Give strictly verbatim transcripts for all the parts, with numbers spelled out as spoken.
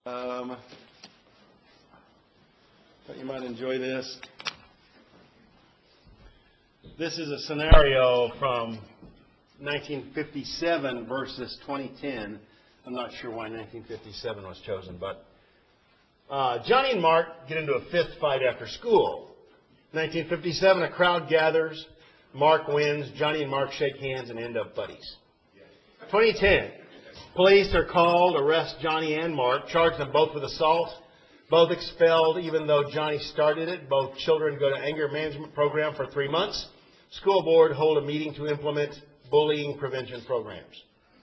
Um, thought you might enjoy this. This is a scenario from nineteen fifty-seven versus twenty ten. I'm not sure why nineteen fifty-seven was chosen, but uh, Johnny and Mark get into a fifth fight after school. nineteen fifty-seven, a crowd gathers. Mark wins. Johnny and Mark shake hands and end up buddies. twenty ten, police are called, arrest Johnny and Mark, charge them both with assault. Both expelled, even though Johnny started it. Both children go to anger management program for three months. School board hold a meeting to implement bullying prevention programs.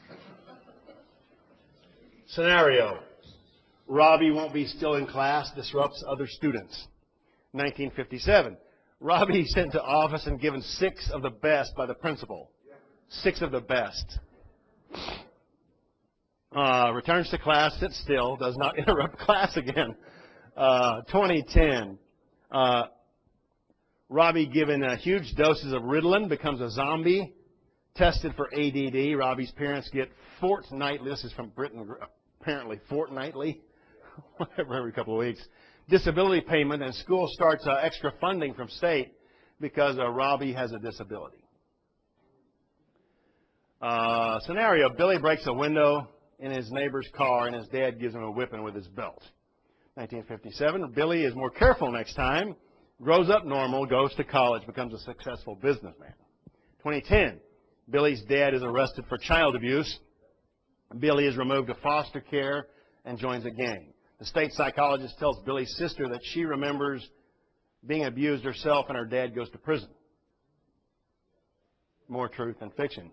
Scenario: Robbie won't be still in class, disrupts other students. nineteen fifty-seven, Robbie sent to office and given six of the best by the principal. Six of the best. Uh, returns to class, sits still, does not interrupt class again. Uh, twenty ten, uh, Robbie given uh, huge doses of Ritalin, becomes a zombie, tested for A D D. Robbie's parents get fortnightly, this is from Britain, apparently fortnightly, whatever, every couple of weeks, disability payment, and school starts uh, extra funding from state because uh, Robbie has a disability. Uh, scenario: Billy breaks a window in his neighbor's car and his dad gives him a whipping with his belt. nineteen fifty-seven, Billy is more careful next time, grows up normal, goes to college, becomes a successful businessman. twenty ten, Billy's dad is arrested for child abuse. Billy is removed to foster care and joins a gang. The state psychologist tells Billy's sister that she remembers being abused herself and her dad goes to prison. More truth than fiction.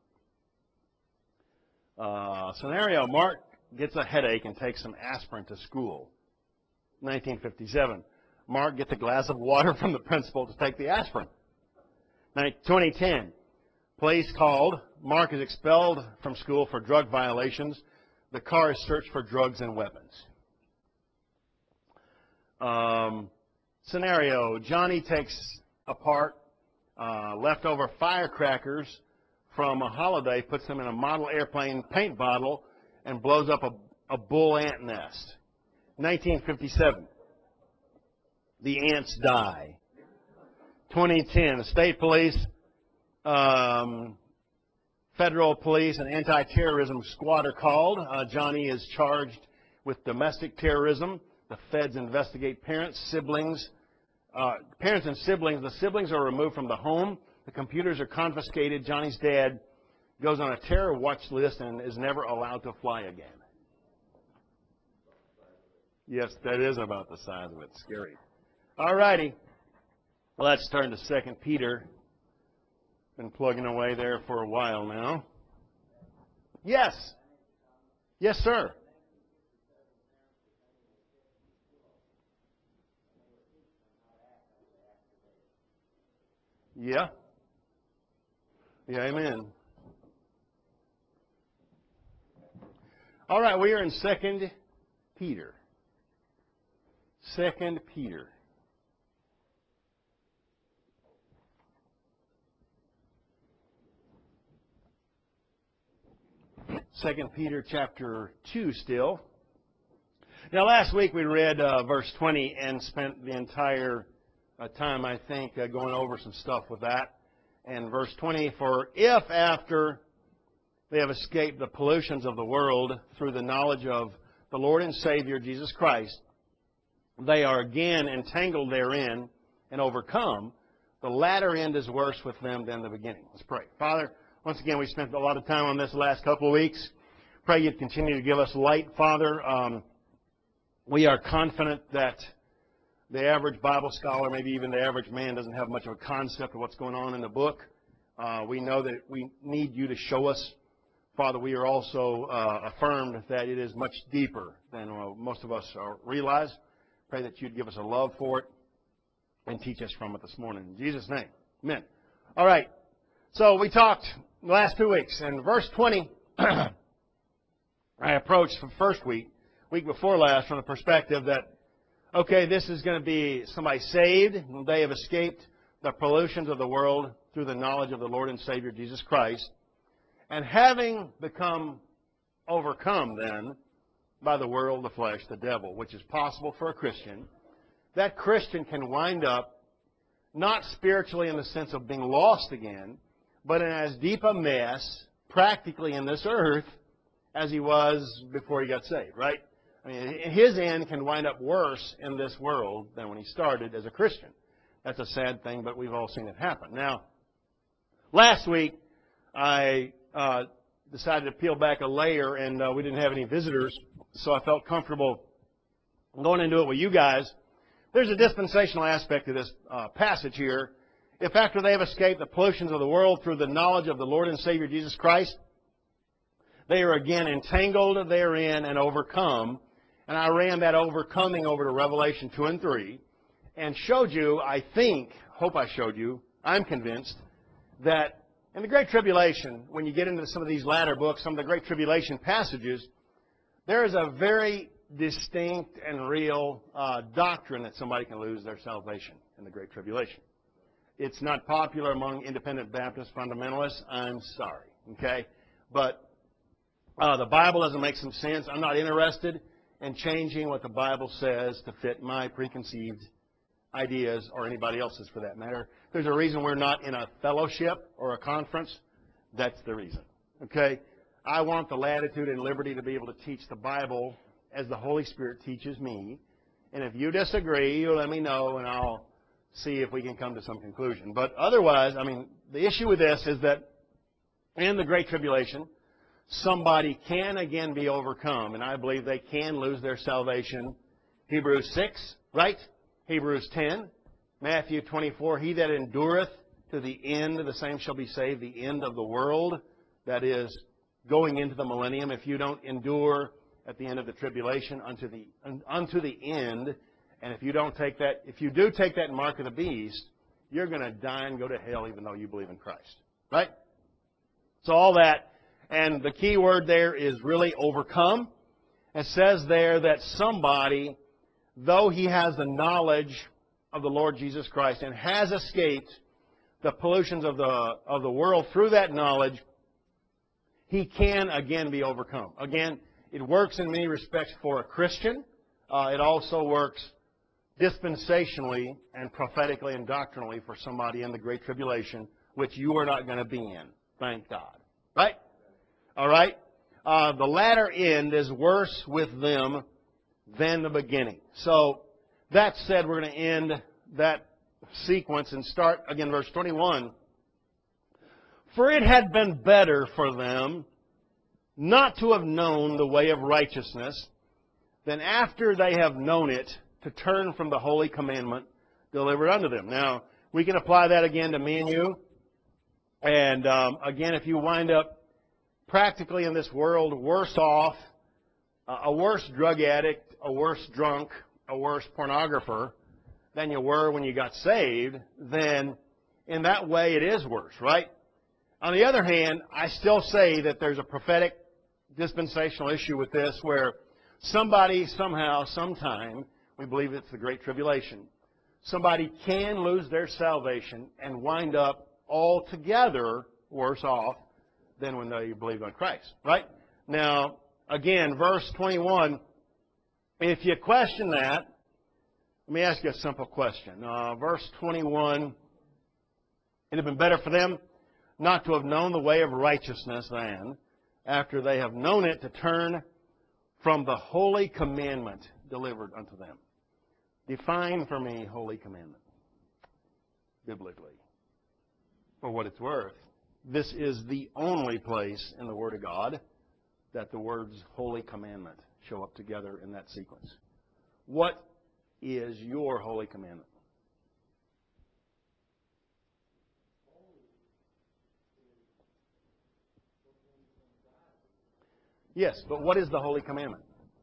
Uh, scenario: Mark gets a headache and takes some aspirin to school. nineteen fifty-seven, Mark gets a glass of water from the principal to take the aspirin. twenty ten, police called. Mark is expelled from school for drug violations. The car is searched for drugs and weapons. Um, scenario: Johnny takes apart uh, leftover firecrackers from a holiday, puts them in a model airplane paint bottle, and blows up a, a bull ant nest. nineteen fifty-seven, the ants die. twenty ten, the state police, um, federal police, and anti-terrorism squad are called. Uh, Johnny is charged with domestic terrorism. The feds investigate parents, siblings, uh, parents and siblings. The siblings are removed from the home. The computers are confiscated. Johnny's dad goes on a terror watch list and is never allowed to fly again. Yes, that is about the size of it. Scary. All righty. Let's turn to Second Peter. Been plugging away there for a while now. Yes. Yes, sir. Yeah. Yeah, amen. All right, we are in Second Peter. Second Peter. Second Peter chapter two still. Now, last week we read uh, verse twenty and spent the entire uh, time, I think, uh, going over some stuff with that. And verse twenty, for if after they have escaped the pollutions of the world through the knowledge of the Lord and Savior Jesus Christ, they are again entangled therein and overcome, the latter end is worse with them than the beginning. Let's pray. Father, once again, we spent a lot of time on this the last couple of weeks. Pray you'd continue to give us light, Father. Um, we are confident that the average Bible scholar, maybe even the average man, doesn't have much of a concept of what's going on in the book. Uh, we know that we need you to show us. Father, we are also uh, affirmed that it is much deeper than uh, most of us uh, realize. Pray that you'd give us a love for it and teach us from it this morning. In Jesus' name, amen. All right, so we talked the last two weeks. In verse twenty, I approached the first week, week before last, from the perspective that, okay, this is going to be somebody saved. They have escaped the pollutions of the world through the knowledge of the Lord and Savior Jesus Christ. And having become overcome then, by the world, the flesh, the devil, which is possible for a Christian, that Christian can wind up not spiritually in the sense of being lost again, but in as deep a mess, practically in this earth, as he was before he got saved, right? I mean, his end can wind up worse in this world than when he started as a Christian. That's a sad thing, but we've all seen it happen. Now, last week, I uh, decided to peel back a layer, and uh, we didn't have any visitors, so I felt comfortable going into it with you guys. There's a dispensational aspect to this uh, passage here. If after they have escaped the pollutions of the world through the knowledge of the Lord and Savior Jesus Christ, they are again entangled therein and overcome. And I ran that overcoming over to Revelation two and three and showed you, I think, hope I showed you, I'm convinced, that in the Great Tribulation, when you get into some of these latter books, some of the Great Tribulation passages, there is a very distinct and real uh, doctrine that somebody can lose their salvation in the Great Tribulation. It's not popular among independent Baptist fundamentalists. I'm sorry, okay? But uh, the Bible doesn't make some sense. I'm not interested in changing what the Bible says to fit my preconceived ideas or anybody else's for that matter. There's a reason we're not in a fellowship or a conference. That's the reason, okay? I want the latitude and liberty to be able to teach the Bible as the Holy Spirit teaches me. And if you disagree, you let me know, and I'll see if we can come to some conclusion. But otherwise, I mean, the issue with this is that in the Great Tribulation, somebody can again be overcome, and I believe they can lose their salvation. Hebrews six, right? Hebrews ten, Matthew twenty-four, he that endureth to the end, the same shall be saved, the end of the world, that is, going into the millennium. If you don't endure at the end of the tribulation unto the unto the end, and if you don't take that, if you do take that mark of the beast, you're going to die and go to hell even though you believe in Christ. Right? So all that, and the key word there is really overcome. It says there that somebody, though he has the knowledge of the Lord Jesus Christ and has escaped the pollutions of the of the world through that knowledge, he can again be overcome. Again, it works in many respects for a Christian. Uh, it also works dispensationally and prophetically and doctrinally for somebody in the Great Tribulation, which you are not going to be in. Thank God. Right? All right? Uh, the latter end is worse with them than the beginning. So, that said, we're going to end that sequence and start, again, verse twenty-one. For it had been better for them not to have known the way of righteousness than after they have known it to turn from the holy commandment delivered unto them. Now, we can apply that again to me and you. And um, again, if you wind up practically in this world worse off, uh, a worse drug addict, a worse drunk, a worse pornographer than you were when you got saved, then in that way it is worse, right? On the other hand, I still say that there's a prophetic dispensational issue with this where somebody, somehow, sometime, we believe it's the Great Tribulation, somebody can lose their salvation and wind up altogether worse off than when they believed on Christ, right? Now, again, verse twenty-one, if you question that, let me ask you a simple question. Uh, verse twenty-one, it had been better for them not to have known the way of righteousness than, after they have known it, to turn from the holy commandment delivered unto them. Define for me holy commandment, biblically. For what it's worth, this is the only place in the Word of God that the words holy commandment show up together in that sequence. What is your holy commandment? Yes, but what is the holy commandment?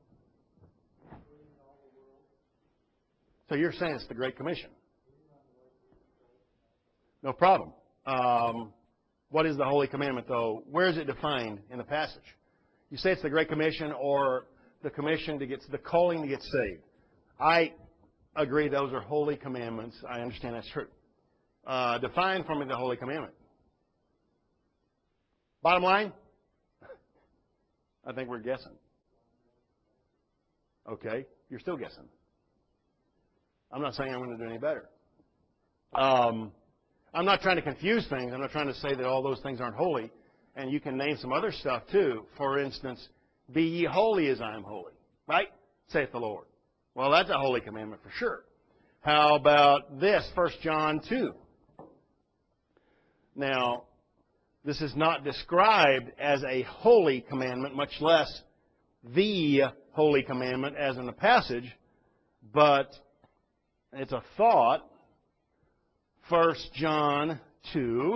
So you're saying it's the Great Commission. No problem. Um, what is the holy commandment, though? Where is it defined in the passage? You say it's the Great Commission or the commission to get, the calling to get saved. I agree those are holy commandments. I understand that's true. Uh, define for me the holy commandment. Bottom line, I think we're guessing. Okay? You're still guessing. I'm not saying I'm going to do any better. Um, I'm not trying to confuse things. I'm not trying to say that all those things aren't holy. And you can name some other stuff too. For instance, be ye holy as I am holy. Right? Saith the Lord. Well, that's a holy commandment for sure. How about this, First John two? Now, this is not described as a holy commandment, much less the holy commandment as in the passage, but it's a thought. First John two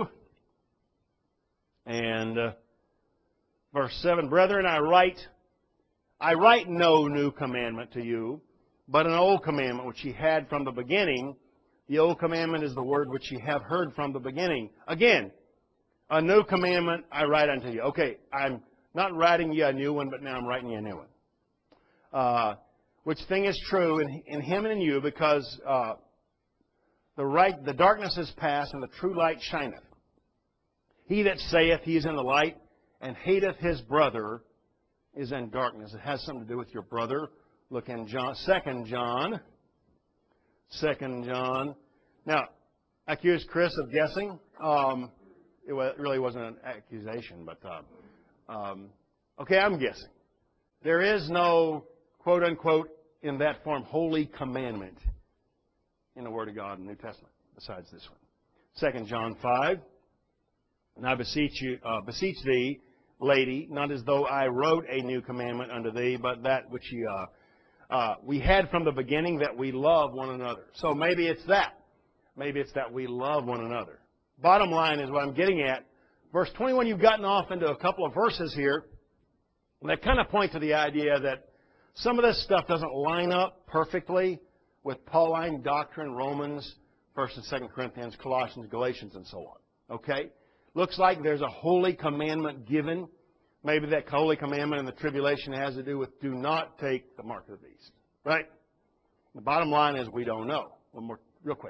and uh, verse seven. Brethren, I write, I write no new commandment to you, but an old commandment which ye had from the beginning. The old commandment is the word which ye have heard from the beginning. Again, a new commandment I write unto you. Okay, I'm not writing you a new one, but now I'm writing you a new one. Uh, which thing is true in, in him and in you, because uh, the right, the darkness is past, and the true light shineth. He that saith he is in the light, and hateth his brother, is in darkness. It has something to do with your brother. Look in John, Second John. Second John. Now, I accused Chris of guessing. Um, it, was, it really wasn't an accusation, but uh, um, okay, I'm guessing. There is no quote unquote in that form holy commandment in the Word of God in the New Testament besides this one. Second John five. And I beseech you, uh, beseech thee, lady, not as though I wrote a new commandment unto thee, but that which ye, uh, uh, we had from the beginning, that we love one another. So maybe it's that. Maybe it's that we love one another. Bottom line is what I'm getting at. Verse twenty-one, you've gotten off into a couple of verses here that kind of point to the idea that some of this stuff doesn't line up perfectly with Pauline doctrine, Romans, First and Second Corinthians, Colossians, Galatians, and so on. Okay? Looks like there's a holy commandment given. Maybe that holy commandment in the tribulation has to do with do not take the mark of the beast. Right? The bottom line is we don't know. One more, real quick.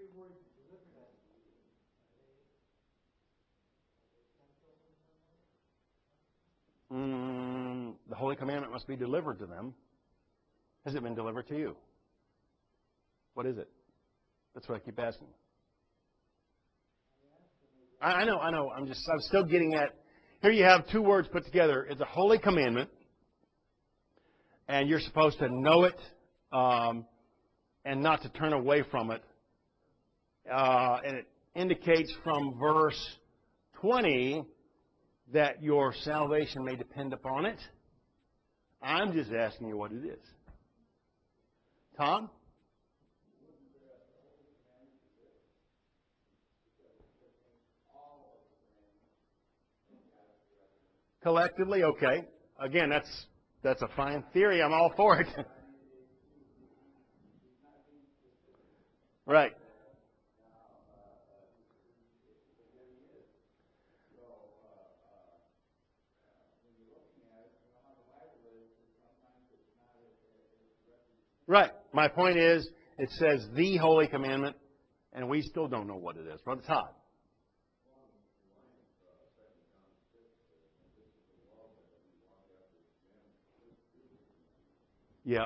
Mm, the holy commandment must be delivered to them. Has it been delivered to you? What is it? That's what I keep asking. I, I know, I know. I'm just, I'm still getting at. Here you have two words put together. It's a holy commandment, and you're supposed to know it um, and not to turn away from it. Uh, and it indicates from verse twenty that your salvation may depend upon it. I'm just asking you what it is. Tom? Collectively, okay. Again, that's that's a fine theory. I'm all for it. Right. Right. My point is, it says the holy commandment, and we still don't know what it is. Brother Todd. Yeah.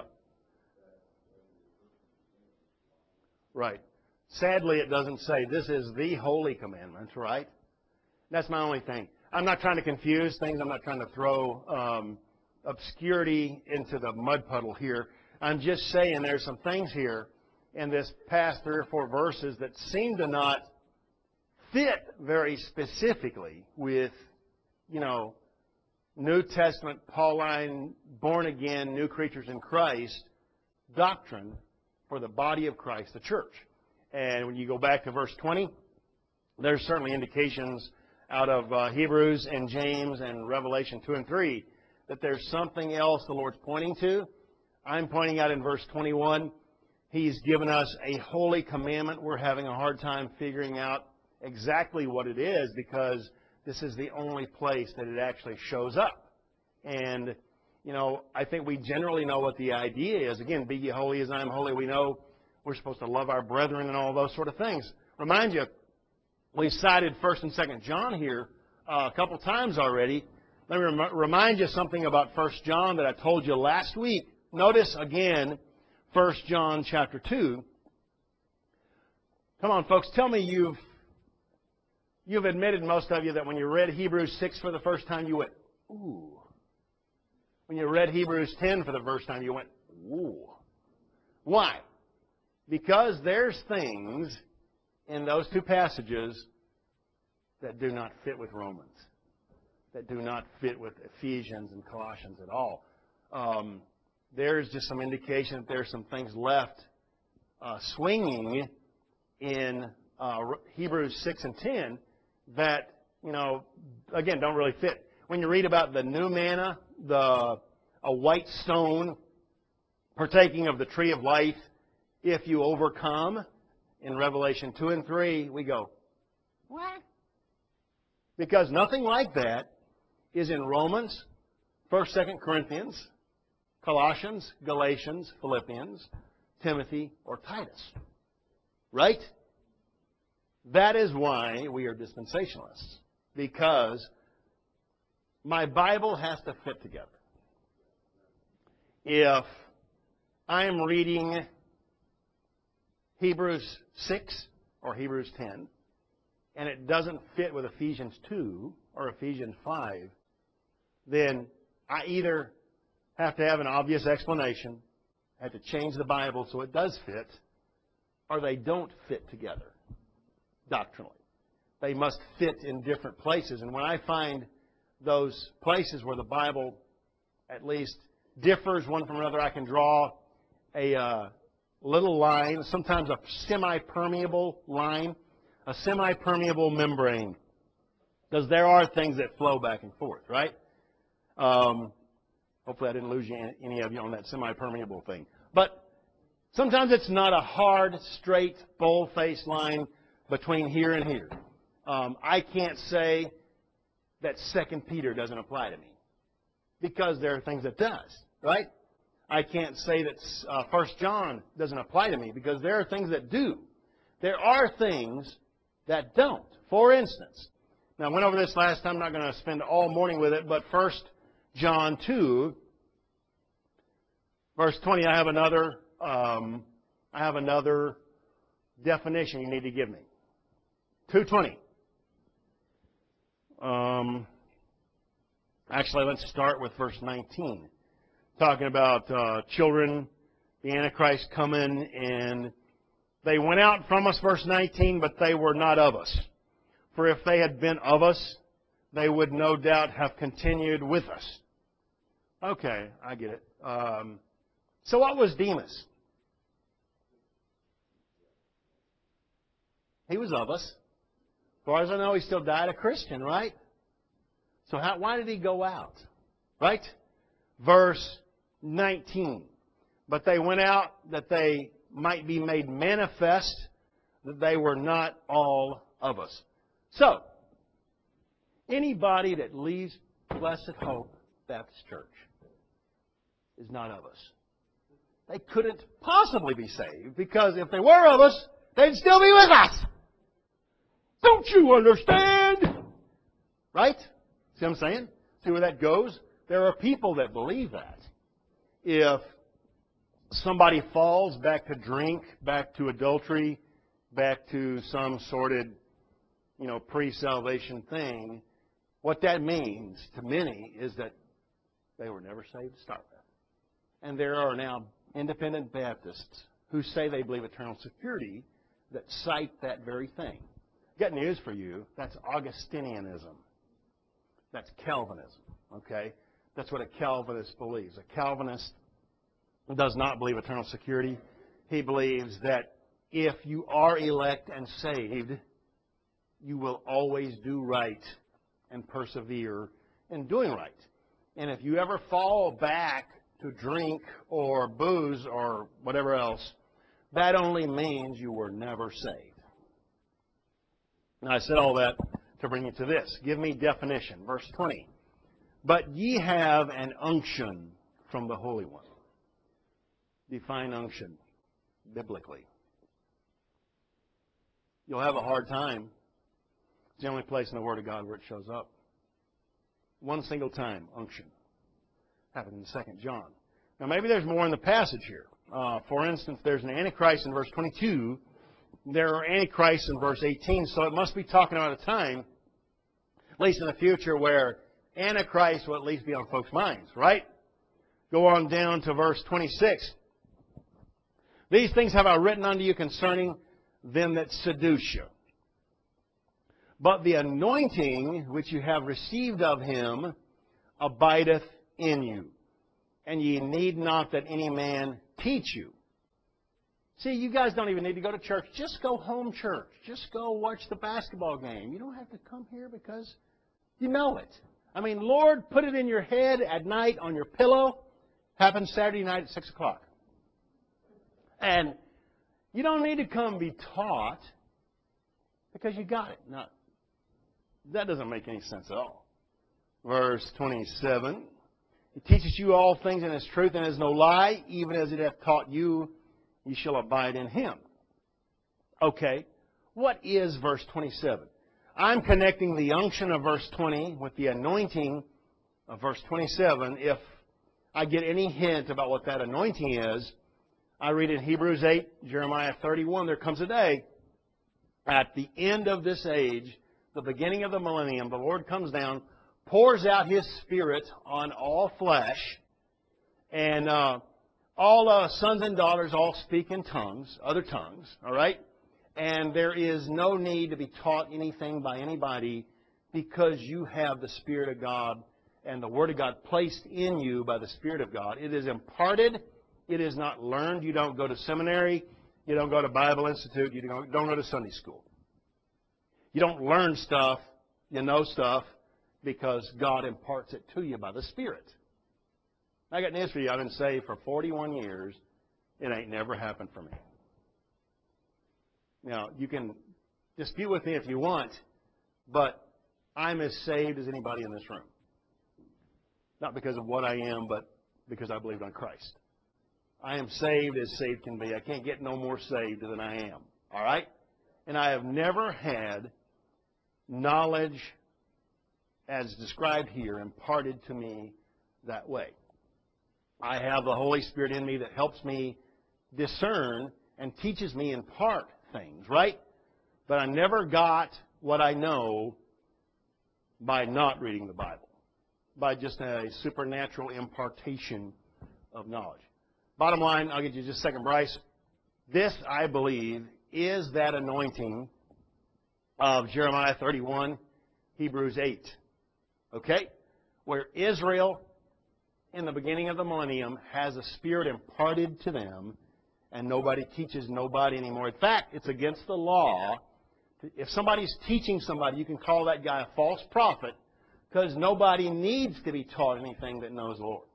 Right. Sadly, it doesn't say this is the holy commandment, right? That's my only thing. I'm not trying to confuse things. I'm not trying to throw um, obscurity into the mud puddle here. I'm just saying there's some things here in this past three or four verses that seem to not fit very specifically with, you know, New Testament, Pauline, born-again, new creatures in Christ doctrine for the body of Christ, the church. And when you go back to verse twenty, there's certainly indications out of uh, Hebrews and James and Revelation two and three that there's something else the Lord's pointing to. I'm pointing out in verse twenty-one, He's given us a holy commandment. We're having a hard time figuring out exactly what it is because this is the only place that it actually shows up. And, you know, I think we generally know what the idea is. Again, be ye holy as I am holy. We know we're supposed to love our brethren and all those sort of things. Remind you, we cited First and Second John here uh, a couple times already. Let me rem- remind you something about First John that I told you last week. Notice again, First John chapter two. Come on, folks, tell me you've you've admitted, most of you, that when you read Hebrews six for the first time, you went, ooh. When you read Hebrews ten for the first time, you went, ooh. Why? Because there's things in those two passages that do not fit with Romans, that do not fit with Ephesians and Colossians at all. Um, there's just some indication that there's some things left uh, swinging in uh, Hebrews six and ten that, you know, again, don't really fit. When you read about the new manna, the a white stone partaking of the tree of life, if you overcome, in Revelation two and three, we go, what? Because nothing like that is in Romans, First, Second Corinthians, Colossians, Galatians, Philippians, Timothy, or Titus. Right? That is why we are dispensationalists. Because my Bible has to fit together. If I am reading Hebrews six or Hebrews ten, and it doesn't fit with Ephesians two or Ephesians five, then I either have to have an obvious explanation, have to change the Bible so it does fit, or they don't fit together doctrinally. They must fit in different places. And when I find those places where the Bible at least differs one from another, I can draw a uh, little line, sometimes a semi-permeable line, a semi-permeable membrane, because there are things that flow back and forth, right? Um, hopefully I didn't lose you, any of you on that semi-permeable thing. But sometimes it's not a hard, straight, bold-faced line between here and here. Um, I can't say that Second Peter doesn't apply to me, because there are things that does, right? I can't say that uh, First John doesn't apply to me, because there are things that do. There are things that don't. For instance, now I went over this last time, I'm not going to spend all morning with it, but First John two, verse twenty, I have another, um, I have another definition you need to give me. two twenty. Um, actually, let's start with verse nineteen. Talking about uh, children, the Antichrist coming, and they went out from us, verse nineteen, but they were not of us. For if they had been of us, they would no doubt have continued with us. Okay, I get it. Um, so what was Demas? He was of us. As far as I know, he still died a Christian, right? So how, why did he go out? Right? Verse nineteen. But they went out that they might be made manifest that they were not all of us. So, anybody that leaves Blessed Hope Baptist Church is not of us. They couldn't possibly be saved, because if they were of us, they'd still be with us. Don't you understand? Right? See what I'm saying? See where that goes? There are people that believe that. If somebody falls back to drink, back to adultery, back to some sordid, you know, pre-salvation thing, what that means to many is that they were never saved to start with. And there are now independent Baptists who say they believe eternal security that cite that very thing. Got news for you. That's Augustinianism. That's Calvinism. Okay? That's what a Calvinist believes. A Calvinist does not believe eternal security. He believes that if you are elect and saved, you will always do right and persevere in doing right. And if you ever fall back to drink or booze or whatever else, that only means you were never saved. Now, I said all that to bring you to this. Give me definition. Verse twenty. But ye have an unction from the Holy One. Define unction biblically. You'll have a hard time. It's the only place in the Word of God where it shows up. One single time, unction. Happened in Second John. Now, maybe there's more in the passage here. Uh, for instance, there's an Antichrist in verse twenty-two. There are Antichrists in verse eighteen. So it must be talking about a time, at least in the future, where Antichrist will at least be on folks' minds, right? Go on down to verse twenty-six. These things have I written unto you concerning them that seduce you. But the anointing which you have received of him abideth in you. And ye need not that any man teach you. See, you guys don't even need to go to church. Just go home church. Just go watch the basketball game. You don't have to come here because you know it. I mean, Lord, put it in your head at night on your pillow. Happens Saturday night at six o'clock. And you don't need to come be taught because you got it. Now, that doesn't make any sense at all. Verse twenty-seven. He teaches you all things in his truth and is no lie, even as it hath taught you, ye shall abide in him. Okay, what is verse twenty-seven? I'm connecting the unction of verse twenty with the anointing of verse twenty-seven. If I get any hint about what that anointing is, I read in Hebrews eight, Jeremiah thirty-one, there comes a day at the end of this age, the beginning of the millennium, the Lord comes down, pours out his Spirit on all flesh, and uh, all uh, sons and daughters all speak in tongues, other tongues, all right? And there is no need to be taught anything by anybody because you have the Spirit of God and the Word of God placed in you by the Spirit of God. It is imparted. It is not learned. You don't go to seminary. You don't go to Bible Institute. You don't, don't go to Sunday school. You don't learn stuff. You know stuff because God imparts it to you by the Spirit. I got news for you. I've been saved for forty-one years. It ain't never happened for me. Now, you can dispute with me if you want, but I'm as saved as anybody in this room. Not because of what I am, but because I believed on Christ. I am saved as saved can be. I can't get no more saved than I am. All right? And I have never had knowledge as described here imparted to me that way. I have the Holy Spirit in me that helps me discern and teaches me in part things, right? But I never got what I know by not reading the Bible, by just a supernatural impartation of knowledge. Bottom line, I'll get you just a second, Bryce. This, I believe, is that anointing of Jeremiah thirty-one, Hebrews eight. Okay? Where Israel, in the beginning of the millennium, has a spirit imparted to them, and nobody teaches nobody anymore. In fact, it's against the law. If somebody's teaching somebody, you can call that guy a false prophet because nobody needs to be taught anything that knows the Lord.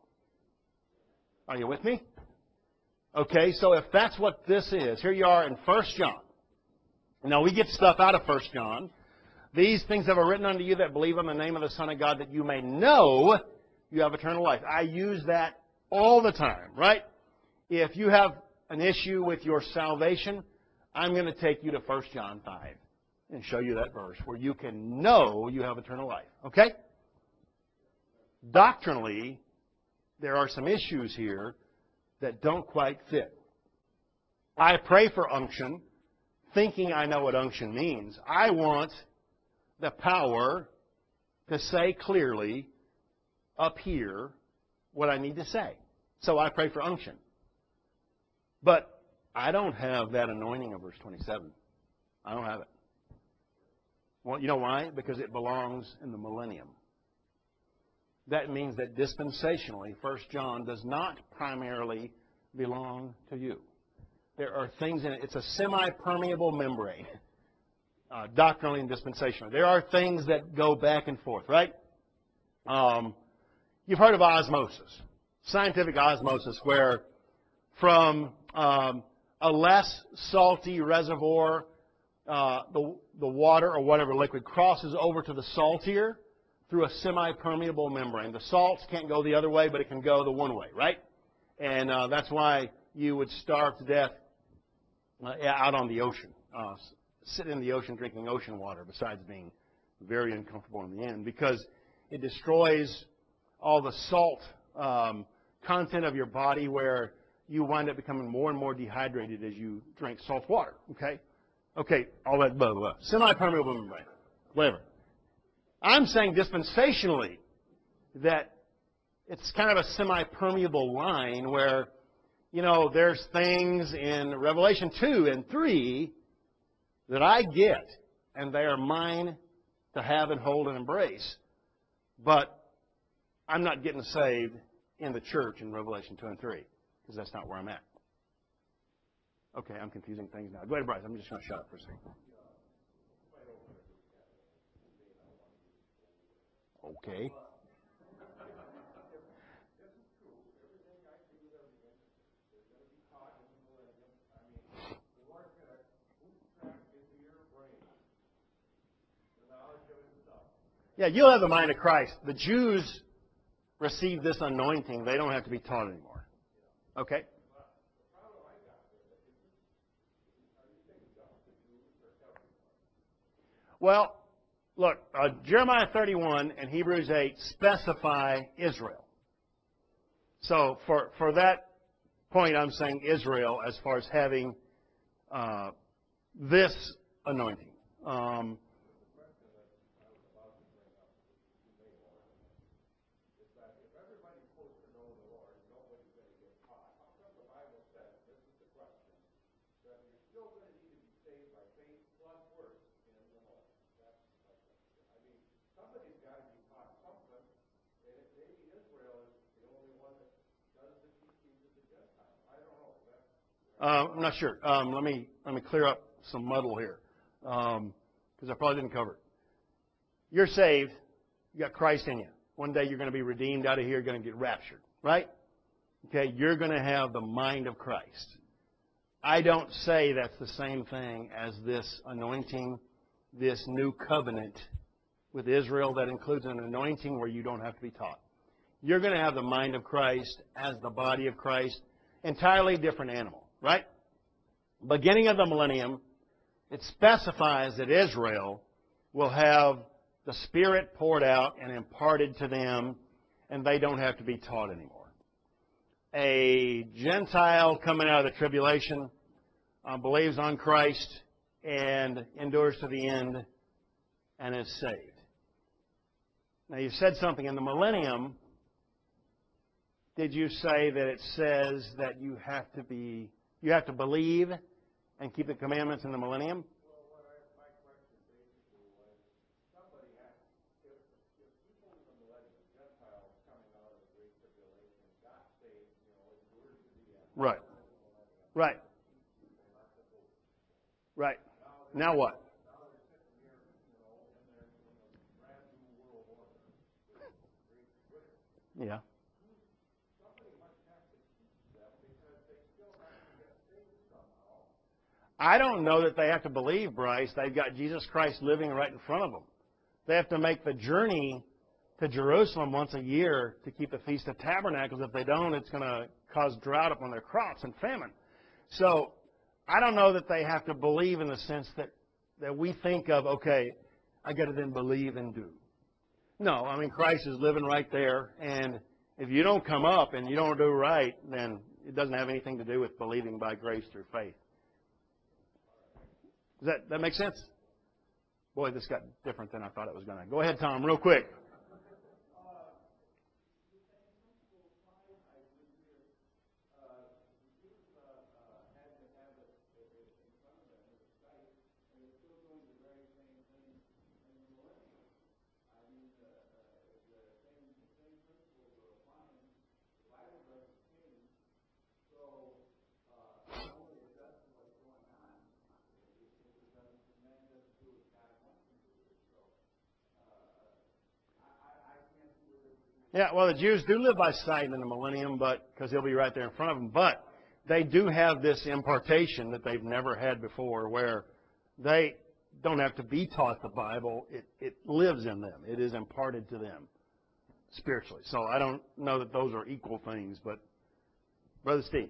Are you with me? Okay, so if that's what this is, here you are in First John. Now, we get stuff out of First John. These things have I written unto you that believe on the name of the Son of God, that you may know you have eternal life. I use that all the time, right? If you have an issue with your salvation, I'm going to take you to First John five and show you that verse where you can know you have eternal life. Okay? Doctrinally, there are some issues here that don't quite fit. I pray for unction, thinking I know what unction means. I want the power to say clearly up here what I need to say. So I pray for unction. But I don't have that anointing of verse twenty-seven. I don't have it. Well, you know why? Because it belongs in the millennium. That means that dispensationally, First John does not primarily belong to you. There are things in it. It's a semi-permeable membrane, uh, doctrinally and dispensationally. There are things that go back and forth, right? Um, you've heard of osmosis, scientific osmosis, where from um, a less salty reservoir, uh, the, the water or whatever liquid crosses over to the saltier through a semi-permeable membrane. The salts can't go the other way, but it can go the one way, right? And uh, that's why you would starve to death uh, out on the ocean, uh, sit in the ocean drinking ocean water, besides being very uncomfortable in the end, because it destroys all the salt um, content of your body where you wind up becoming more and more dehydrated as you drink salt water. Okay? Okay, all that blah, blah, blah. Semi-permeable membrane. Whatever. I'm saying dispensationally that it's kind of a semi-permeable line where, you know, there's things in Revelation two and three that I get, and they are mine to have and hold and embrace. But I'm not getting saved in the church in Revelation two and three, because that's not where I'm at. Okay, I'm confusing things now. Go ahead, Bryce. I'm just going to shut up for a second. Okay. Yeah, you'll have the mind of Christ. The Jews receive this anointing. They don't have to be taught anymore. Okay? Well, look, uh, Jeremiah thirty-one and Hebrews eight specify Israel. So for, for that point, I'm saying Israel as far as having uh, this anointing. Um, Uh, I'm not sure. Um, let me let me clear up some muddle here, because um, I probably didn't cover it. You're saved. You got Christ in you. One day you're going to be redeemed out of here. You're going to get raptured, right? Okay. You're going to have the mind of Christ. I don't say that's the same thing as this anointing, this new covenant with Israel that includes an anointing where you don't have to be taught. You're going to have the mind of Christ as the body of Christ. Entirely different animal. Right? Beginning of the millennium, it specifies that Israel will have the Spirit poured out and imparted to them, and they don't have to be taught anymore. A Gentile coming out of the tribulation uh, believes on Christ and endures to the end and is saved. Now, you said something in the millennium. Did you say that it says that you have to be You have to believe and keep the commandments in the millennium? Well, what I, my question basically was, somebody has, if, if people in the millennium, Gentiles coming out of the Great Tribulation, got saved, you know, endured to the end. Right. Right. Right. Now what? Now they're sitting here, you know, in their in the brand new world order. Yeah. I don't know that they have to believe, Bryce. They've got Jesus Christ living right in front of them. They have to make the journey to Jerusalem once a year to keep the Feast of Tabernacles. If they don't, it's going to cause drought upon their crops and famine. So I don't know that they have to believe in the sense that, that we think of, okay, I got to then believe and do. No, I mean, Christ is living right there. And if you don't come up and you don't do right, then it doesn't have anything to do with believing by grace through faith. Does that, that make sense? Boy, this got different than I thought it was going to. Go ahead, Tom, real quick. Yeah, well, the Jews do live by sight in the millennium, but because he'll be right there in front of them. But they do have this impartation that they've never had before, where they don't have to be taught the Bible. It, it lives in them. It is imparted to them spiritually. So I don't know that those are equal things, but Brother Steve.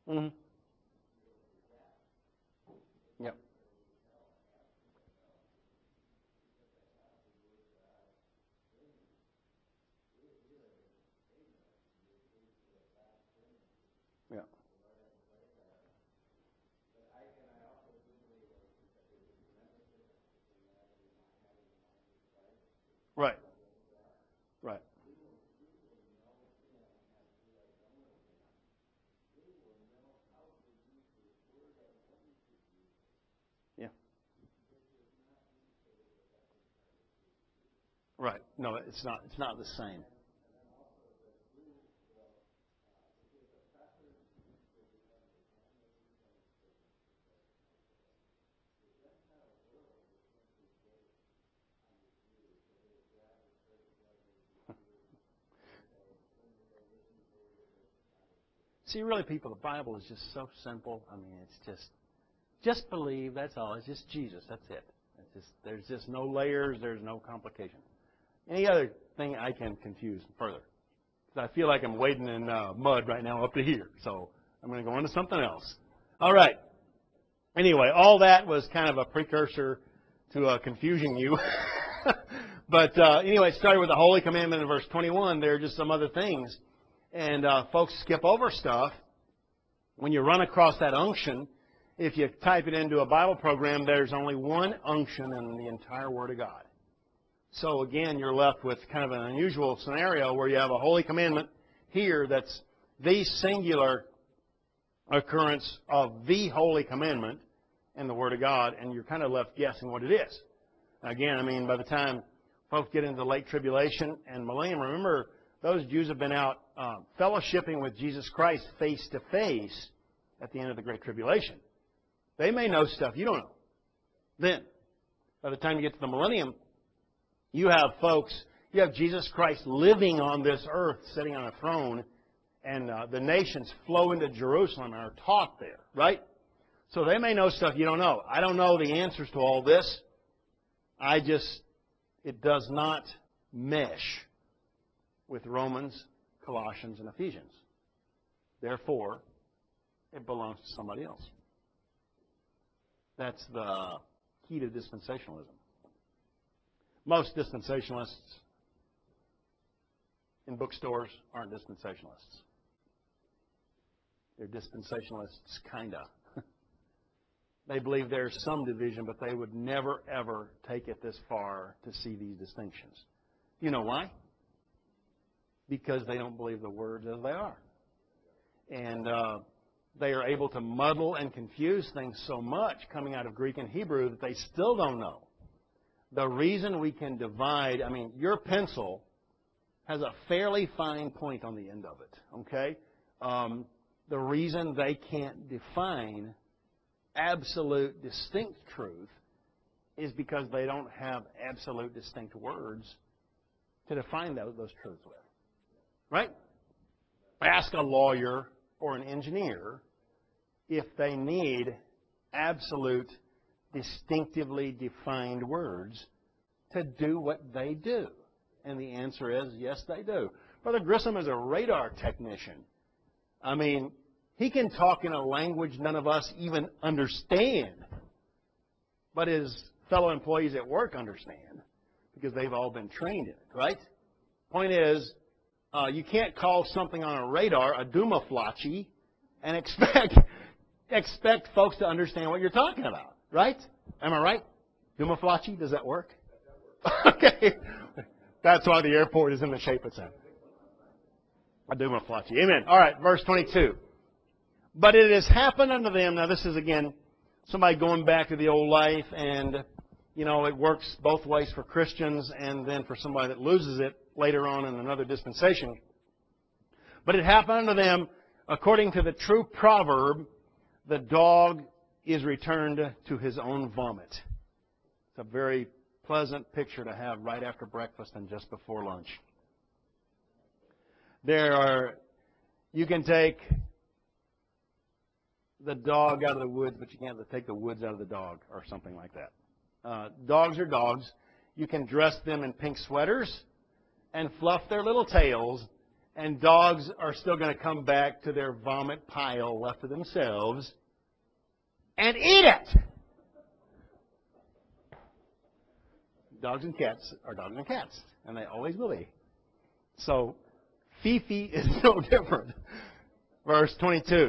Mm-hmm. Yep. Yeah. Right. Right. Yeah. Right. No, it's not. It's not the same. See, really, people, the Bible is just so simple. I mean, it's just, just believe. That's all. It's just Jesus. That's it. It's just, there's just no layers. There's no complication. Any other thing I can confuse further? I feel like I'm wading in uh, mud right now up to here. So I'm going to go into something else. All right. Anyway, all that was kind of a precursor to uh, confusing you. But uh, anyway, it started with the Holy Commandment in verse twenty-one. There are just some other things. And uh, folks skip over stuff. When you run across that unction, if you type it into a Bible program, there's only one unction in the entire Word of God. So again, you're left with kind of an unusual scenario where you have a holy commandment here that's the singular occurrence of the holy commandment in the Word of God, and you're kind of left guessing what it is. Again, I mean, by the time folks get into the late tribulation and millennium, remember, those Jews have been out uh, fellowshipping with Jesus Christ face to face at the end of the Great Tribulation. They may know stuff you don't know. Then, by the time you get to the millennium, you have folks, you have Jesus Christ living on this earth, sitting on a throne, and uh, the nations flow into Jerusalem and are taught there, right? So they may know stuff you don't know. I don't know the answers to all this. I just, it does not mesh with Romans, Colossians, and Ephesians. Therefore, it belongs to somebody else. That's the key to dispensationalism. Most dispensationalists in bookstores aren't dispensationalists. They're dispensationalists, kind of. They believe there's some division, but they would never, ever take it this far to see these distinctions. You know why? Because they don't believe the words as they are. And uh, they are able to muddle and confuse things so much coming out of Greek and Hebrew that they still don't know. The reason we can divide, I mean, your pencil has a fairly fine point on the end of it, okay? Um, the reason they can't define absolute distinct truth is because they don't have absolute distinct words to define those, those truths with. Right? Ask a lawyer or an engineer if they need absolute, distinctively defined words to do what they do. And the answer is, yes, they do. Brother Grissom is a radar technician. I mean, he can talk in a language none of us even understand. But his fellow employees at work understand because they've all been trained in it, right? Point is, uh, you can't call something on a radar a dumaflachi and expect expect folks to understand what you're talking about, right? Am I right? Dumaflachi, does that work? Okay. That's why the airport is in the shape it's in. A dumaflachi. Amen. All right, verse twenty-two. But it has happened unto them. Now, this is, again, somebody going back to the old life, and, you know, it works both ways for Christians and then for somebody that loses it later on in another dispensation. But it happened unto them, according to the true proverb, the dog is returned to his own vomit. It's a very pleasant picture to have right after breakfast and just before lunch. There are, you can take the dog out of the woods, but you can't take the woods out of the dog or something like that. Uh, dogs are dogs. You can dress them in pink sweaters and fluff their little tails, And dogs are still going to come back to their vomit pile left to themselves and eat it. Dogs and cats are dogs and cats, and they always will be. So, Fifi is no different. Verse twenty-two.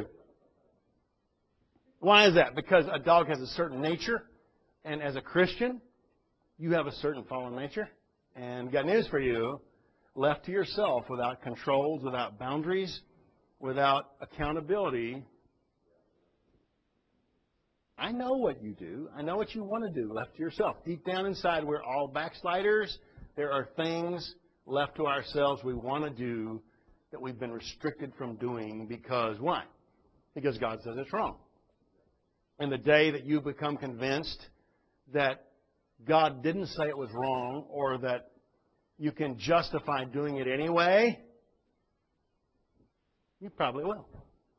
Why is that? Because a dog has a certain nature, and as a Christian, you have a certain fallen nature. And got news for you. Left to yourself, without controls, without boundaries, without accountability, I know what you do. I know what you want to do left to yourself. Deep down inside, we're all backsliders. There are things left to ourselves we want to do that we've been restricted from doing because why? Because God says it's wrong. And the day that you become convinced that God didn't say it was wrong or that you can justify doing it anyway, you probably will.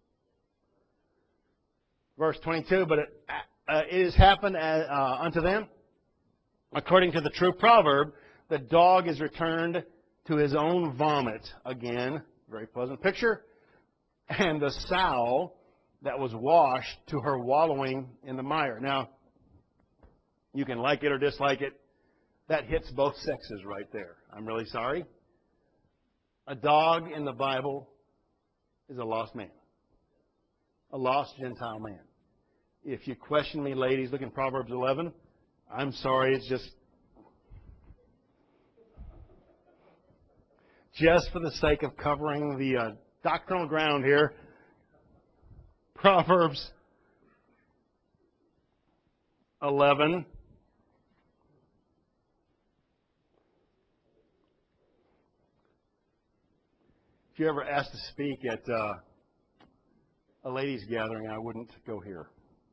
Verse twenty-two, but it, uh, it has happened as, uh, unto them, according to the true proverb, the dog is returned to his own vomit. Again, very pleasant picture. And the sow that was washed to her wallowing in the mire. Now, you can like it or dislike it. That hits both sexes right there. I'm really sorry. A dog in the Bible is a lost man. A lost Gentile man. If you question me, ladies, look in Proverbs eleven. I'm sorry, it's just... Just for the sake of covering the uh, doctrinal ground here, Proverbs eleven. If you ever asked to speak at uh, a ladies' gathering, I wouldn't go here.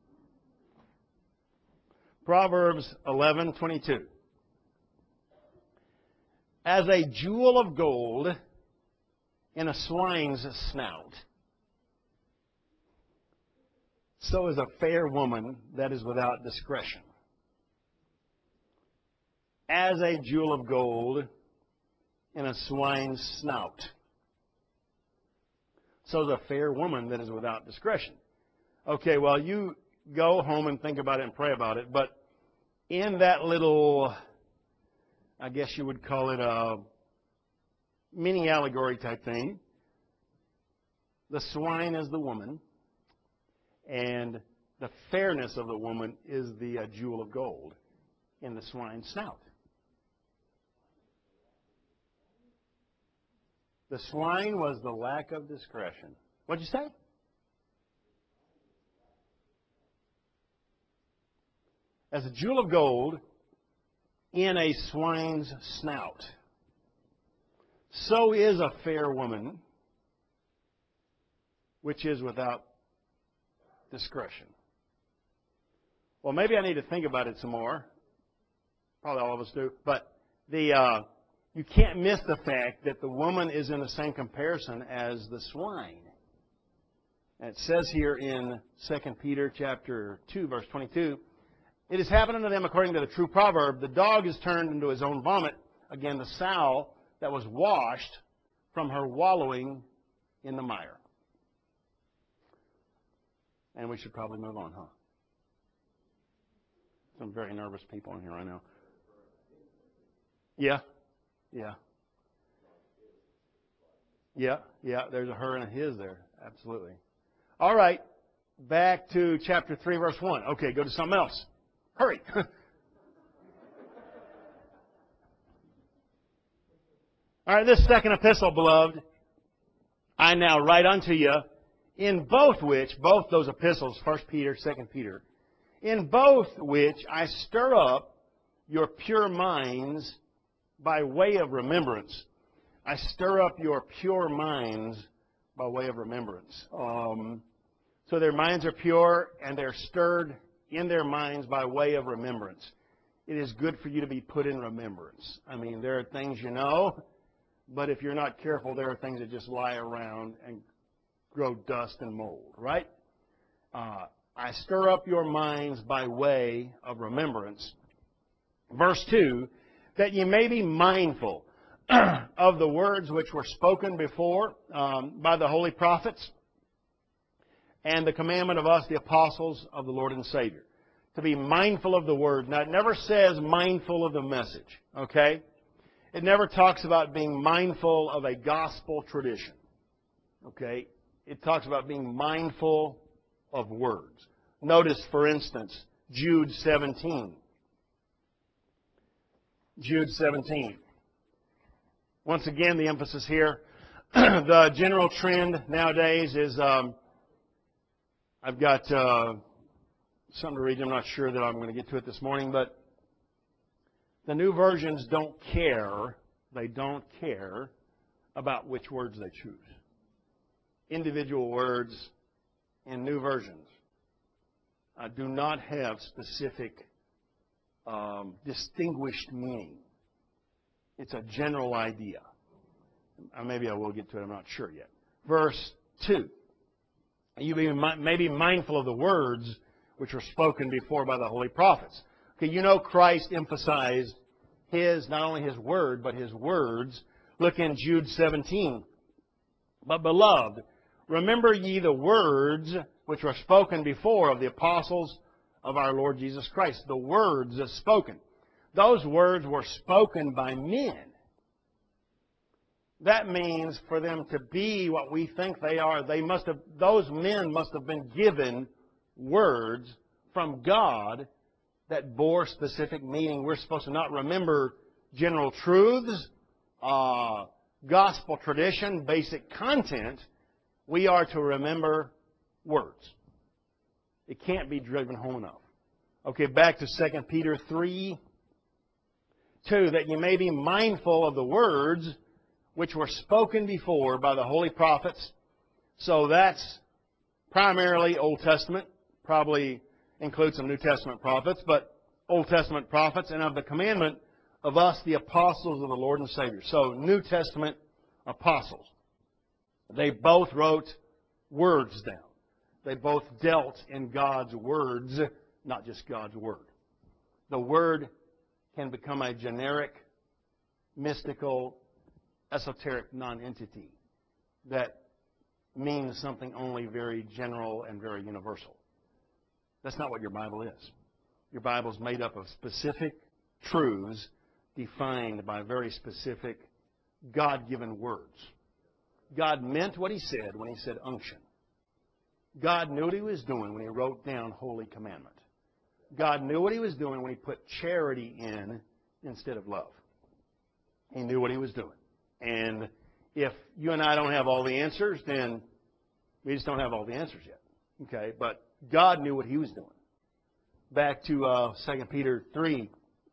Proverbs eleven twenty-two. As a jewel of gold in a swine's snout, so is a fair woman that is without discretion. As a jewel of gold in a swine's snout, so is a fair woman that is without discretion. Okay, well, you go home and think about it and pray about it, but in that little, I guess you would call it a mini allegory type thing, the swine is the woman, and the fairness of the woman is the uh, jewel of gold in the swine's snout. The swine was the lack of discretion. What'd you say? As a jewel of gold in a swine's snout, so is a fair woman which is without discretion. Well, maybe I need to think about it some more. Probably all of us do. But the uh, you can't miss the fact that the woman is in the same comparison as the swine. And it says here in Second Peter chapter two, verse twenty-two, it has happened unto them according to the true proverb, the dog is turned into his own vomit. Again, the sow that was washed from her wallowing in the mire. And we should probably move on, huh? Some very nervous people in here right now. Yeah, yeah. Yeah, yeah, there's a her and a his there. Absolutely. All right, back to chapter three, verse one. Okay, go to something else. Hurry. All right, this second epistle, beloved, I now write unto you, in both which, both those epistles, First Peter, Second Peter, in both which I stir up your pure minds by way of remembrance. I stir up your pure minds by way of remembrance. Um, so their minds are pure and they're stirred in their minds by way of remembrance. It is good for you to be put in remembrance. I mean, there are things you know, but if you're not careful, there are things that just lie around and grow dust and mold, right? Uh, I stir up your minds by way of remembrance. Verse two, that ye may be mindful of the words which were spoken before um, by the holy prophets, and the commandment of us, the apostles of the Lord and Savior. To be mindful of the word. Now, it never says mindful of the message, okay? It never talks about being mindful of a gospel tradition, okay? It talks about being mindful of words. Notice, for instance, Jude seventeen. Jude seventeen. Once again, the emphasis here. The general trend nowadays is, um, I've got uh, something to read. I'm not sure that I'm going to get to it this morning, but the new versions don't care. They don't care about which words they choose. Individual words in new versions uh, do not have specific um, distinguished meaning. It's a general idea. Uh, maybe I will get to it. I'm not sure yet. Verse two. You may be mindful of the words which were spoken before by the holy prophets. Okay, you know Christ emphasized His, not only His word, but His words. Look in Jude seventeen. But beloved, remember ye the words which were spoken before of the apostles of our Lord Jesus Christ. The words that spoken. Those words were spoken by men. That means for them to be what we think they are, they must have, those men must have been given words from God that bore specific meaning. We're supposed to not remember general truths, uh, gospel tradition, basic content. We are to remember words. It can't be driven home enough. Okay, back to Second Peter three two, that you may be mindful of the words which were spoken before by the holy prophets. So that's primarily Old Testament, probably includes some New Testament prophets, but Old Testament prophets, and of the commandment of us, the apostles of the Lord and Savior. So New Testament apostles. They both wrote words down. They both dealt in God's words, not just God's word. The word can become a generic, mystical, esoteric non-entity that means something only very general and very universal. That's not what your Bible is. Your Bible is made up of specific truths defined by very specific God-given words. God meant what He said when He said unction. God knew what He was doing when He wrote down holy commandment. God knew what He was doing when He put charity in instead of love. He knew what He was doing. And if you and I don't have all the answers, then we just don't have all the answers yet. Okay? But God knew what He was doing. Back to uh, Second Peter three.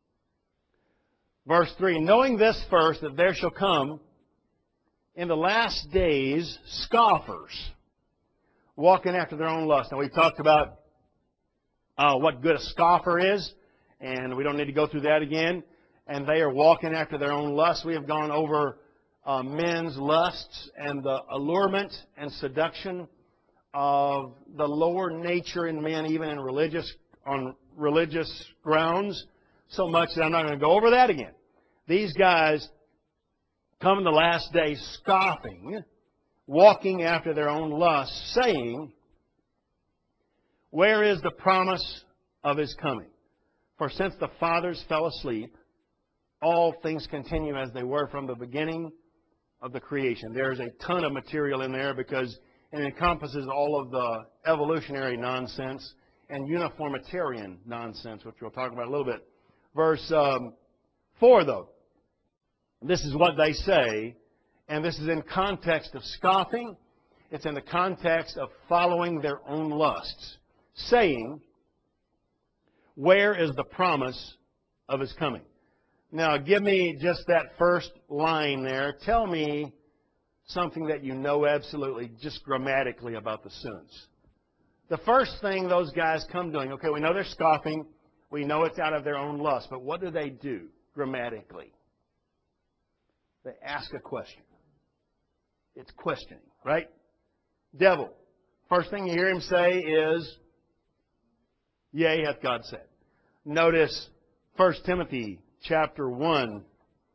Verse three. Knowing this first, that there shall come in the last days scoffers, walking after their own lust. Now, we talked about uh, what good a scoffer is, and we don't need to go through that again. And they are walking after their own lust. We have gone over Uh, men's lusts and the allurement and seduction of the lower nature in men, even in religious on religious grounds, so much that I'm not going to go over that again. These guys come in the last days scoffing, walking after their own lusts, saying, where is the promise of His coming? For since the fathers fell asleep, all things continue as they were from the beginning of the creation. There's a ton of material in there because it encompasses all of the evolutionary nonsense and uniformitarian nonsense, which we'll talk about a little bit. Verse um, four, though. This is what they say, and this is in context of scoffing. It's in the context of following their own lusts, saying, where is the promise of His coming? Now, give me just that first line there. Tell me something that you know absolutely, just grammatically, about the soons. The first thing those guys come doing, okay, we know they're scoffing. We know it's out of their own lust. But what do they do grammatically? They ask a question. It's questioning, right? Devil. First thing you hear him say is, yea, hath God said. Notice First Timothy chapter one,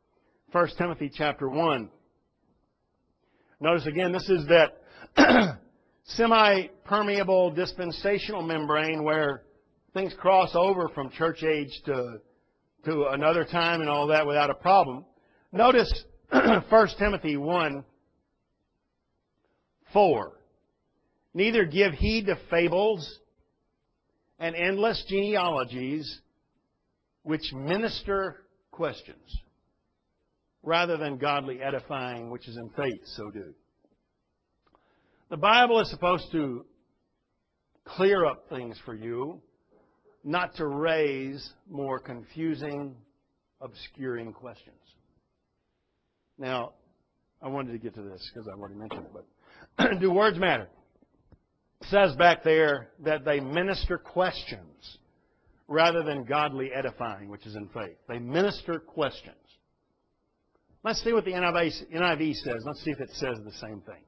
First Timothy chapter one. Notice again, this is that semi-permeable dispensational membrane where things cross over from church age to, to another time and all that without a problem. Notice First Timothy one, four. Neither give heed to fables and endless genealogies which minister questions, rather than godly edifying, which is in faith, so do. The Bible is supposed to clear up things for you, not to raise more confusing, obscuring questions. Now, I wanted to get to this because I've already mentioned it, but do words matter? It says back there that they minister questions rather than godly edifying, which is in faith. They minister questions. Let's see what the N I V says. Let's see if it says the same thing.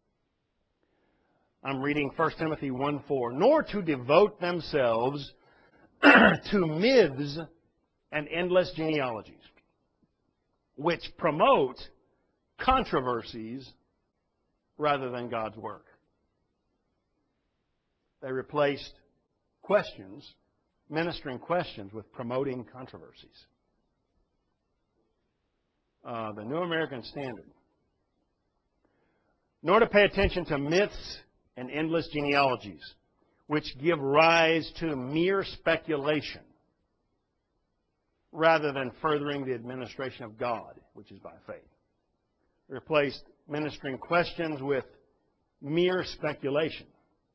I'm reading First Timothy one four. Nor to devote themselves to myths and endless genealogies, which promote controversies rather than God's work. They replaced questions, ministering questions, with promoting controversies. Uh, the New American Standard. Nor to pay attention to myths and endless genealogies, which give rise to mere speculation, rather than furthering the administration of God, which is by faith. Replaced ministering questions with mere speculation.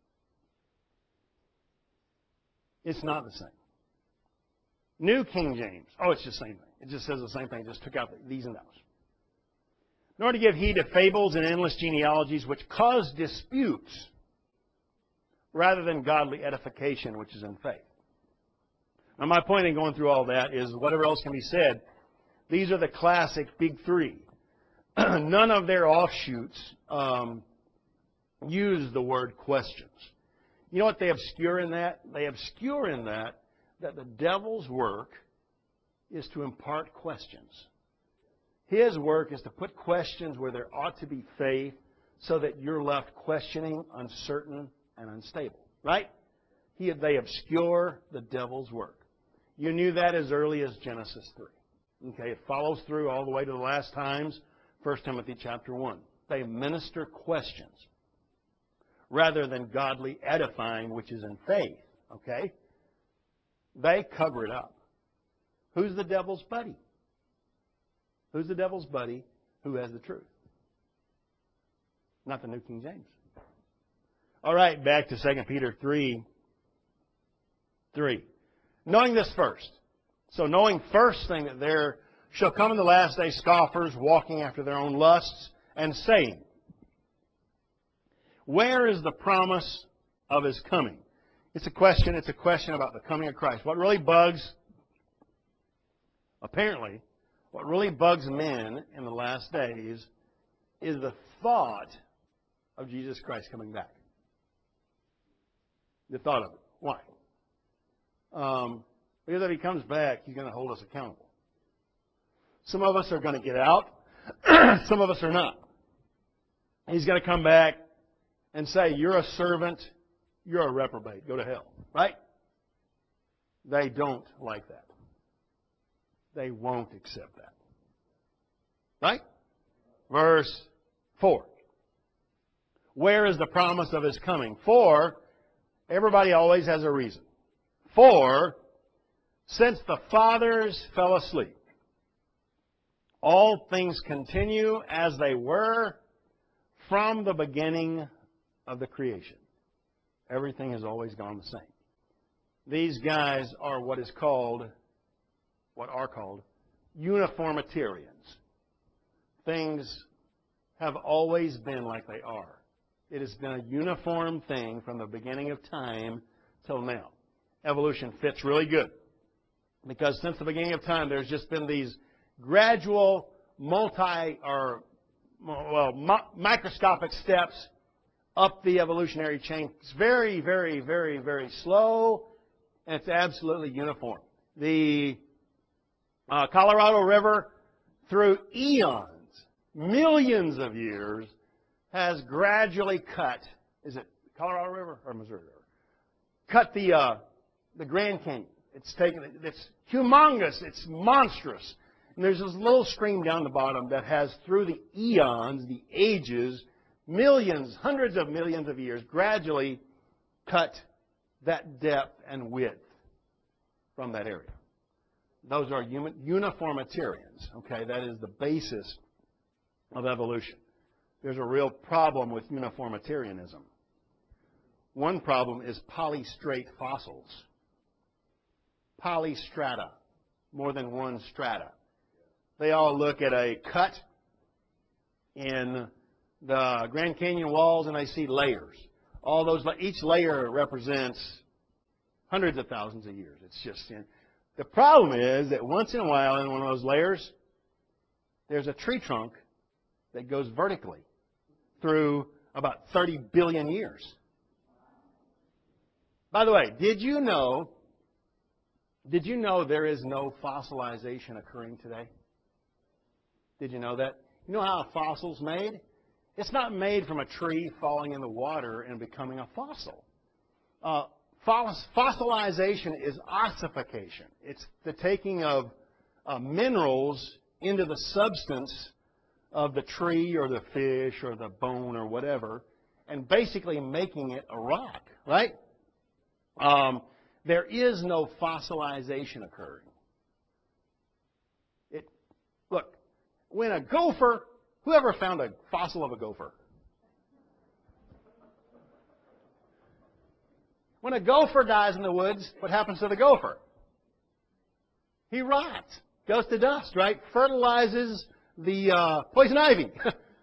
It's not the same. New King James. Oh, it's just the same thing. It just says the same thing. Just took out these and those. Nor to give heed to fables and endless genealogies which cause disputes rather than godly edification, which is in faith. Now, my point in going through all that is whatever else can be said, these are the classic big three. None of their offshoots um, use the word questions. You know what they obscure in that? They obscure in that that the devil's work is to impart questions. His work is to put questions where there ought to be faith so that you're left questioning, uncertain, and unstable. Right? He, they obscure the devil's work. You knew that as early as Genesis three. Okay, it follows through all the way to the last times, First Timothy chapter one. They minister questions rather than godly edifying, which is in faith. Okay? They cover it up. Who's the devil's buddy? Who's the devil's buddy who has the truth? Not the New King James. All right, back to Second Peter three. three. Knowing this first. So knowing first thing that there shall come in the last day scoffers walking after their own lusts and saying, where is the promise of his coming? It's a question. It's a question about the coming of Christ. What really bugs, apparently, what really bugs men in the last days is the thought of Jesus Christ coming back. The thought of it. Why? Um, because if he comes back, he's going to hold us accountable. Some of us are going to get out. Some of us are not. He's going to come back and say, you're a servant, you're a reprobate, go to hell. Right? They don't like that. They won't accept that. Right? Verse four. Where is the promise of his coming? For, everybody always has a reason. For, since the fathers fell asleep, all things continue as they were from the beginning of the creation. Everything has always gone the same. These guys are what is called, what are called, uniformitarians. Things have always been like they are. It has been a uniform thing from the beginning of time till now. Evolution fits really good. Because since the beginning of time, there's just been these gradual, multi, or, well, microscopic steps up the evolutionary chain. It's very, very, very, very slow, and it's absolutely uniform. The uh, Colorado River through eons, millions of years, has gradually cut, is it Colorado River or Missouri River? Cut the, uh, the Grand Canyon. It's taken, it's humongous, it's monstrous. And there's this little stream down the bottom that has, through the eons, the ages, millions, hundreds of millions of years, gradually cut that depth and width from that area. Those are uniformitarians. Okay, that is the basis of evolution. There's a real problem with uniformitarianism. One problem is polystrate fossils. Polystrata, more than one strata. They all look at a cut in the Grand Canyon walls and they see layers. All those, each layer represents hundreds of thousands of years. It's just, the problem is that once in a while in one of those layers, there's a tree trunk that goes vertically through about thirty billion years. By the way, did you know, did you know there is no fossilization occurring today? Did you know that? You know how a fossil's made? It's not made from a tree falling in the water and becoming a fossil. Uh, fossilization is ossification. It's the taking of uh, minerals into the substance of the tree or the fish or the bone or whatever, and basically making it a rock, right? Um, there is no fossilization occurring. It, look, when a gopher, whoever found a fossil of a gopher? When a gopher dies in the woods, what happens to the gopher? He rots, goes to dust, right? Fertilizes the uh, poison ivy.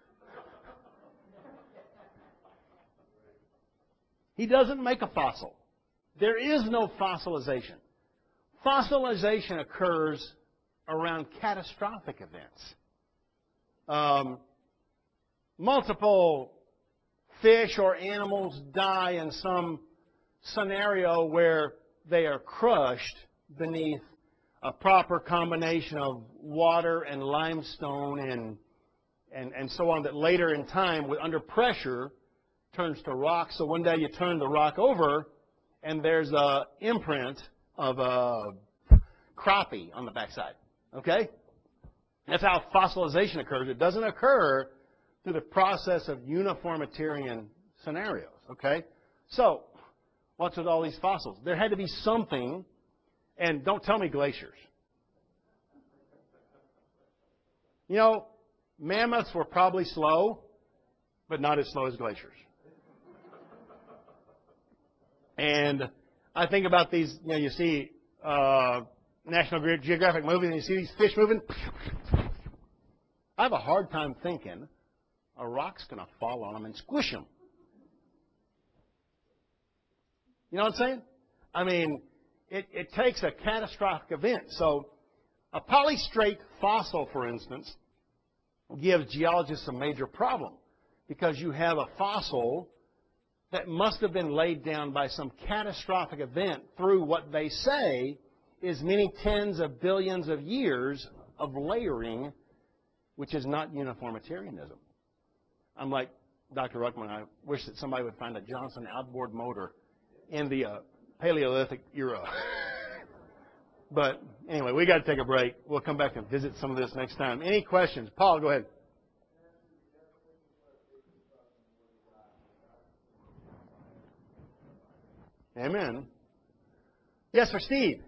He doesn't make a fossil. There is no fossilization. Fossilization occurs around catastrophic events. Um, multiple fish or animals die in some scenario where they are crushed beneath a proper combination of water and limestone and, and, and so on, that later in time, with, under pressure, turns to rock. So one day you turn the rock over and there's an imprint of a crappie on the backside. Okay? That's how fossilization occurs. It doesn't occur through the process of uniformitarian scenarios. Okay? So, what's with all these fossils? There had to be something, and don't tell me glaciers. You know, mammoths were probably slow, but not as slow as glaciers. And I think about these, you know, you see uh, National Geographic movies and you see these fish moving. I have a hard time thinking a rock's going to fall on them and squish them. You know what I'm saying? I mean, it, it takes a catastrophic event. So a polystrate fossil, for instance, gives geologists a major problem because you have a fossil that must have been laid down by some catastrophic event through what they say is many tens of billions of years of layering, which is not uniformitarianism. I'm like Doctor Ruckman, I wish that somebody would find a Johnson outboard motor in the uh, Paleolithic era. But anyway, we got to take a break. We'll come back and visit some of this next time. Any questions? Paul, go ahead. Amen. Yes, sir, Steve.